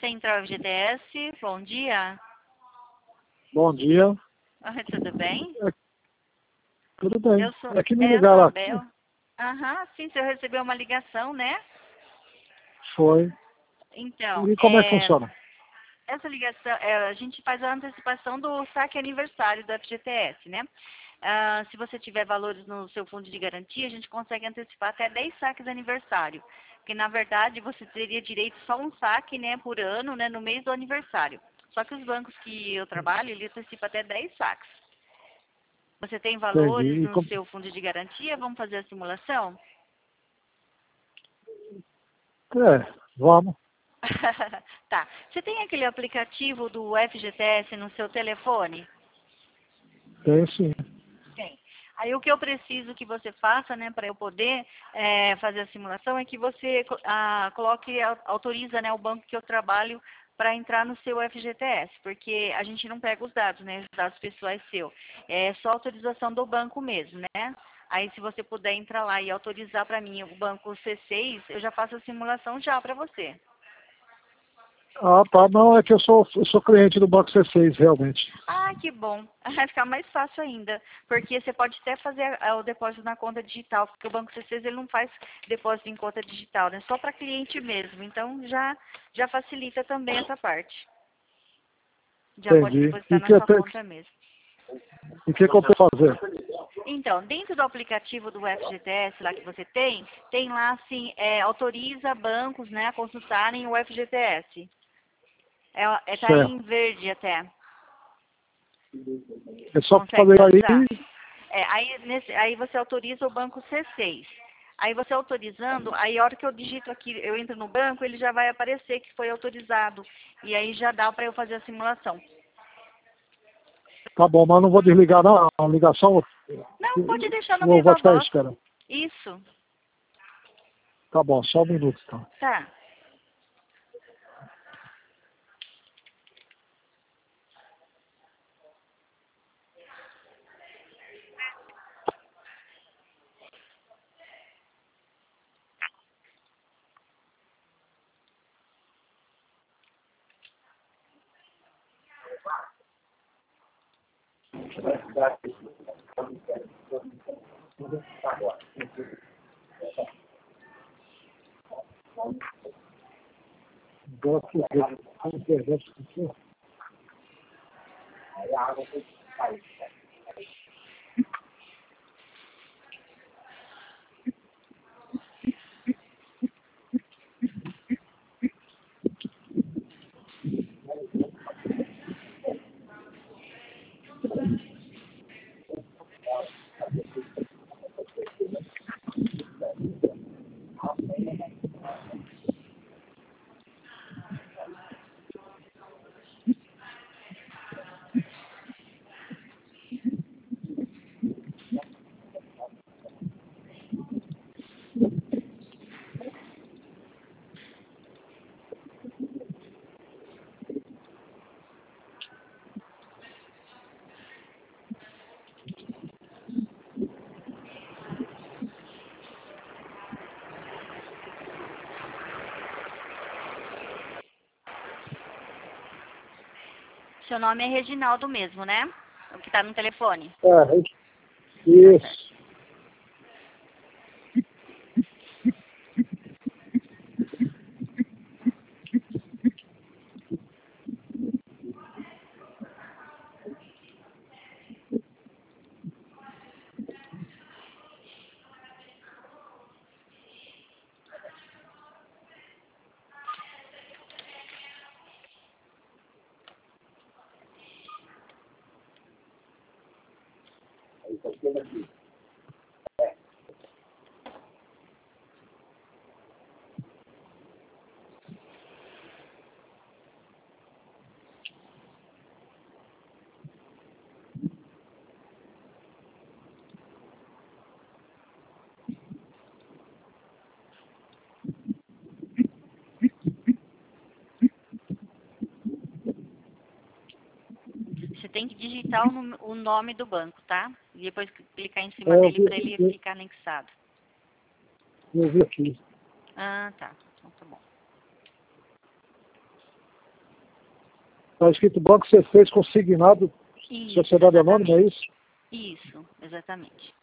Central FGTS, bom dia. Bom dia. Tudo bem? Tudo bem. Eu sou, É que me eu sou ligaram a aqui. Bel. Sim, você recebeu uma ligação, né? Foi. Então, E como é que funciona? essa ligação, a gente faz a antecipação do saque aniversário do FGTS, né? Se você tiver valores no seu fundo de garantia, a gente consegue antecipar até 10 saques de aniversário. Porque, na verdade, você teria direito só um saque, né, por ano, né, no mês do aniversário. Só que os bancos que eu trabalho, eles antecipam até 10 saques. Você tem valores Entendi. no seu fundo de garantia? Vamos fazer a simulação? Vamos. Tá. Você tem aquele aplicativo do FGTS no seu telefone? Tem sim. Tem. Aí o que eu preciso que você faça, né, para eu poder fazer a simulação, é que você coloque, autoriza, né, o banco que eu trabalho para entrar no seu FGTS, porque a gente não pega os dados, né, os dados pessoais seu. É só autorização do banco mesmo, né? Aí se você puder entrar lá e autorizar para mim o banco C6, eu já faço a simulação já para você. Ah, tá. Não, é que eu sou cliente do Banco C6, realmente. Ah, que bom. Vai ficar mais fácil ainda, porque você pode até fazer o depósito na conta digital, porque o Banco C6 ele não faz depósito em conta digital, né? Só para cliente mesmo. Então já facilita também essa parte. Já pode Entendi. depositar na sua conta mesmo. E o que eu tenho que fazer? Então, dentro do aplicativo do FGTS lá que você tem lá assim, autoriza bancos, né, a consultarem o FGTS. Tá aí Certo. em verde até. É só Consegue fazer visualizar? aí. Aí você autoriza o banco C6. Aí você autorizando, aí a hora que eu digito aqui, eu entro no banco, ele já vai aparecer que foi autorizado. E aí já dá para eu fazer a simulação. Tá bom, mas não vou desligar não, a ligação. Não, pode deixar no Eu vou viva ficar voz. esperando. Isso, Tá bom, só um minuto então. tá. Seu nome é Reginaldo mesmo, né? O que tá no telefone. Isso. Você tem que digitar o nome do banco, tá? E depois clicar em cima dele para ele ficar anexado. Eu vi aqui. Ah, tá. Então tá bom. Está escrito Banco C6 consignado, Isso, Sociedade Anônima, é isso? Isso, exatamente.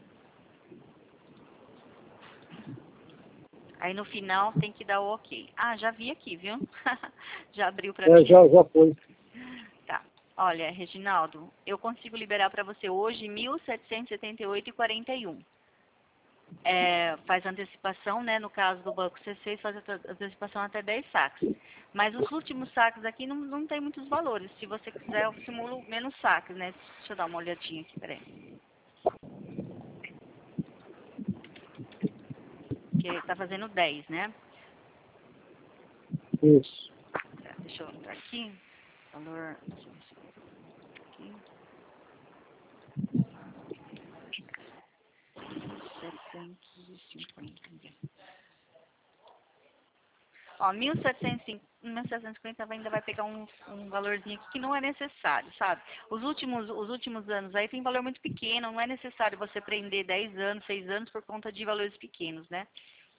Aí no final tem que dar o ok. Ah, já vi aqui, viu? Já abriu para mim. Já foi. Tá. Olha, Reginaldo, eu consigo liberar para você hoje 1.778,41. Faz antecipação, né? No caso do Banco C6, faz antecipação até 10 saques. Mas os últimos saques aqui não tem muitos valores. Se você quiser, eu simulo menos saques, né? Deixa eu dar uma olhadinha aqui, peraí. Porque tá fazendo 10, né? Isso. Deixa eu entrar aqui. Valor... Aqui. 750. Ó, 1.750 ainda vai pegar um valorzinho aqui que não é necessário, sabe? Os últimos anos aí tem valor muito pequeno, não é necessário você prender 10 anos, 6 anos por conta de valores pequenos, né?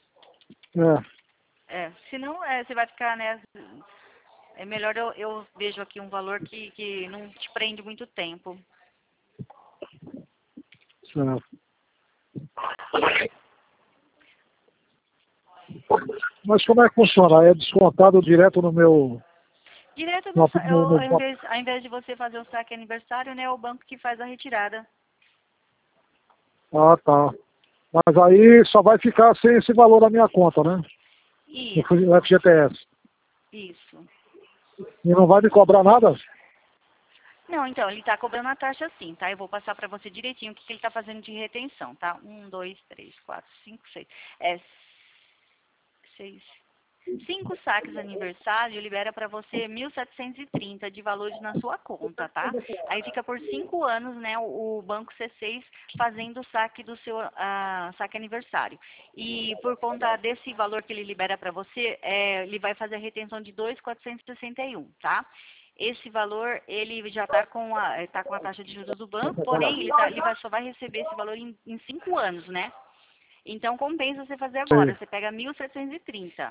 Senão você vai ficar, né? É melhor eu vejo aqui um valor que não te prende muito tempo. Certo. Mas como é que funciona? É descontado direto no meu... Direto ao invés de você fazer o saque aniversário, né? É o banco que faz a retirada. Ah, tá. Mas aí só vai ficar sem esse valor na minha conta, né? Isso. No FGTS. Isso. E não vai me cobrar nada? Não, então, ele está cobrando a taxa sim, tá? Eu vou passar para você direitinho o que ele está fazendo de retenção, tá? 1, 2, 3, 4, 5, 6. 6. 5 saques aniversário libera para você 1.730 de valores na sua conta, tá? Aí fica por 5 anos, né, o Banco C6 fazendo o saque do seu saque aniversário. E por conta desse valor que ele libera para você, ele vai fazer a retenção de 2.461, tá? Esse valor, ele já está com a taxa de juros do banco, porém, só vai receber esse valor em 5 anos, né? Então, compensa você fazer agora. Você pega 1.730.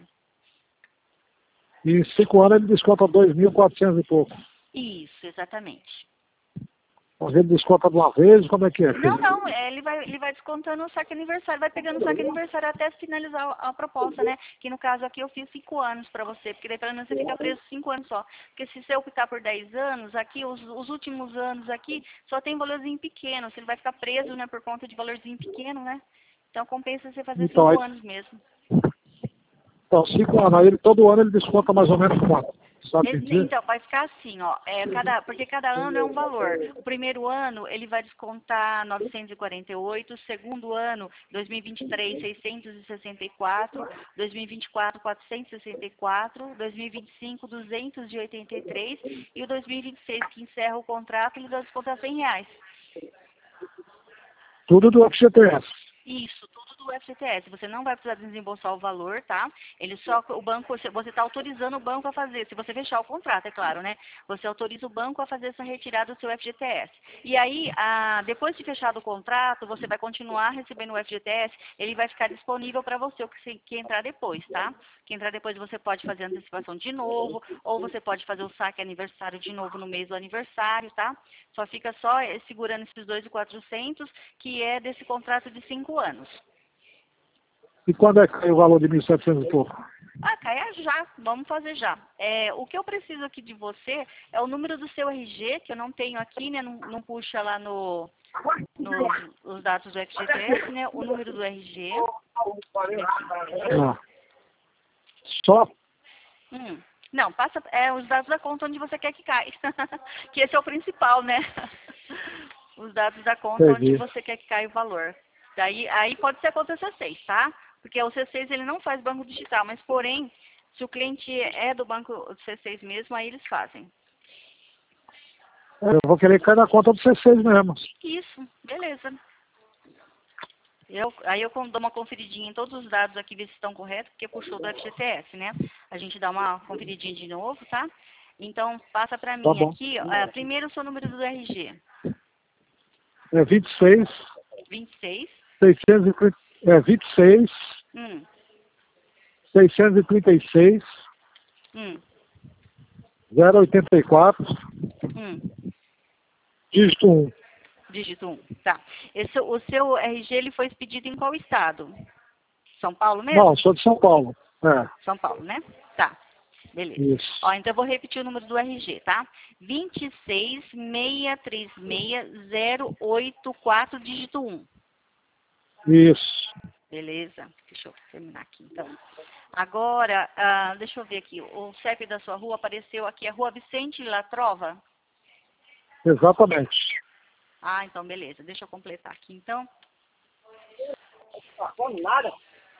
E em 5 anos ele desconta 2.400 e pouco. Isso, exatamente. Mas ele desconta de uma vez, como é que é? Não, ele vai descontando o saque aniversário, vai pegando o saque aniversário até finalizar a proposta, né? Que no caso aqui eu fiz 5 anos para você, porque daí pelo menos você fica preso 5 anos só. Porque se você optar por 10 anos, aqui, os últimos anos aqui, só tem valorzinho pequeno, você vai ficar preso, né, por conta de valorzinho pequeno, né? Então compensa você fazer 5 anos mesmo. Então, 5 anos, aí todo ano ele desconta mais ou menos quanto? Sabe dizer? Então, vai ficar assim, ó, porque cada ano é um valor. O primeiro ano, ele vai descontar 948, o segundo ano, 2023, 664, 2024, 464, 2025, 283, e o 2026, que encerra o contrato, ele vai descontar R$100. Tudo do FGTS. Isso, tudo do FGTS. Você não vai precisar desembolsar o valor, tá? O banco, você está autorizando o banco a fazer, se você fechar o contrato, é claro, né? Você autoriza o banco a fazer essa retirada do seu FGTS. E aí, depois de fechado o contrato, você vai continuar recebendo o FGTS, ele vai ficar disponível para você, o que entrar depois, tá? Que entrar depois você pode fazer a antecipação de novo, ou você pode fazer o saque aniversário de novo no mês do aniversário, tá? Só fica segurando esses 2.400, que é desse contrato de 5 anos. E quando é que cai o valor de 1.700 e pouco? Caia já, vamos fazer já. O que eu preciso aqui de você é o número do seu RG, que eu não tenho aqui, né? Não puxa lá os dados do FGTS, né? O número do RG. Só? Não, passa os dados da conta onde você quer que caia. Que esse é o principal, né? Os dados da conta onde você quer que caia o valor. Aí pode ser a conta C6, tá? Porque o C6 ele não faz banco digital, mas porém, se o cliente é do banco C6 mesmo, aí eles fazem. Eu vou querer cair na conta do C6 mesmo. Isso, beleza. Aí eu dou uma conferidinha em todos os dados aqui, ver se estão corretos, porque puxou do FGTS, né? A gente dá uma conferidinha de novo, tá? Então, passa para mim aqui, primeiro o seu número do RG. É 26. 26. 630, 26. 636. 084, dígito 1. Dígito 1, tá. O seu RG, ele foi expedido em qual estado? São Paulo mesmo? Não, sou de São Paulo. É. São Paulo, né? Tá. Beleza. Isso. Ó, então eu vou repetir o número do RG, tá? 26636-084, dígito 1. Isso. Beleza. Deixa eu terminar aqui, então. Agora, deixa eu ver aqui. O CEP da sua rua apareceu aqui. É Rua Vicente Latrova? Exatamente. Ah, então beleza. Deixa eu completar aqui, então. Nada.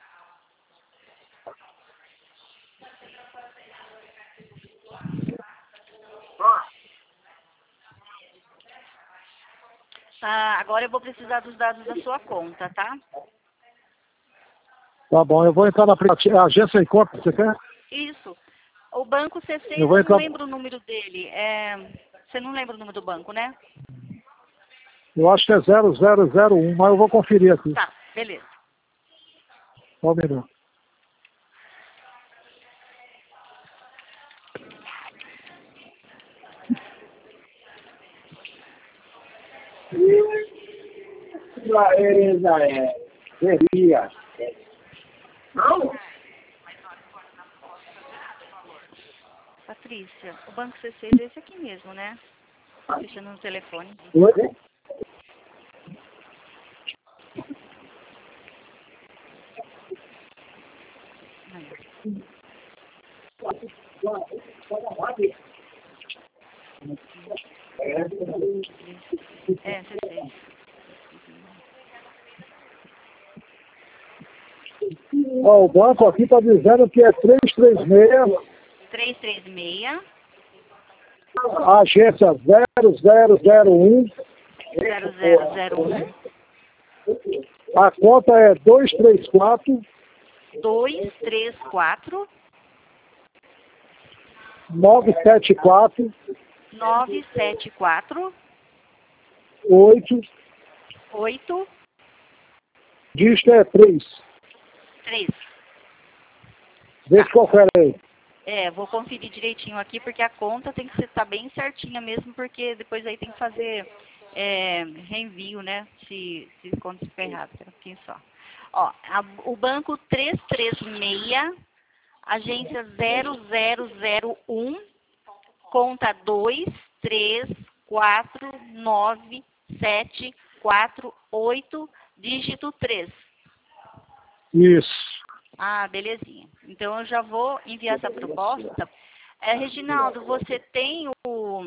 Agora eu vou precisar dos dados da sua conta, tá? Tá bom, eu vou entrar na aplicativo. Agência em conta, você quer? Isso. O banco C6, Eu vou eu entrar... não lembro o número dele. Você não lembra o número do banco, né? Eu acho que é 0001, mas eu vou conferir aqui. Tá, beleza. Só um minuto. Seria. Não? Patrícia, o banco C6 é esse aqui mesmo, né? Fechando no telefone. Oi? É, C6. Ó, o banco aqui está dizendo que é 336, 336 agência 0001, 0001 a conta é 234 234 974 974 8, 8 dígito é 3. 3. Vê se confere aí. Vou conferir direitinho aqui, porque a conta tem que estar bem certinha mesmo, porque depois aí tem que fazer reenvio, né? Se conta estiver errado, um pouquinho só. Ó, o banco 336, agência 0001, conta 2349748, dígito 3. Isso. Ah, belezinha. Então eu já vou enviar essa proposta. Reginaldo, você tem o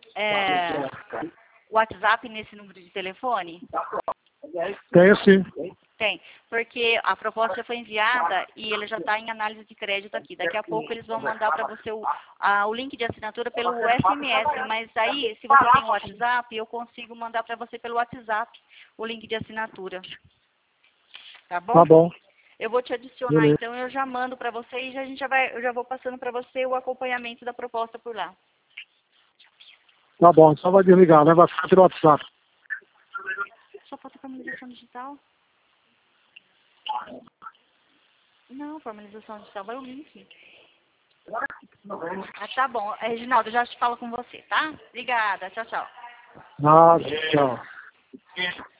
WhatsApp nesse número de telefone? Tem sim. Tem, porque a proposta já foi enviada e ele já está em análise de crédito aqui. Daqui a pouco eles vão mandar para você o link de assinatura pelo SMS, mas aí, se você tem o WhatsApp, eu consigo mandar para você pelo WhatsApp o link de assinatura. Tá bom? Tá bom. Eu vou te adicionar, Beleza. então eu já mando para você e eu já vou passando para você o acompanhamento da proposta por lá. Tá bom, só vai desligar, né? Vai ficar pelo WhatsApp. Só falta formalização digital? Não, formalização digital vai o link. Tá bom. Reginaldo, já te falo com você, tá? Obrigada. Tchau, tchau. Nada, tchau.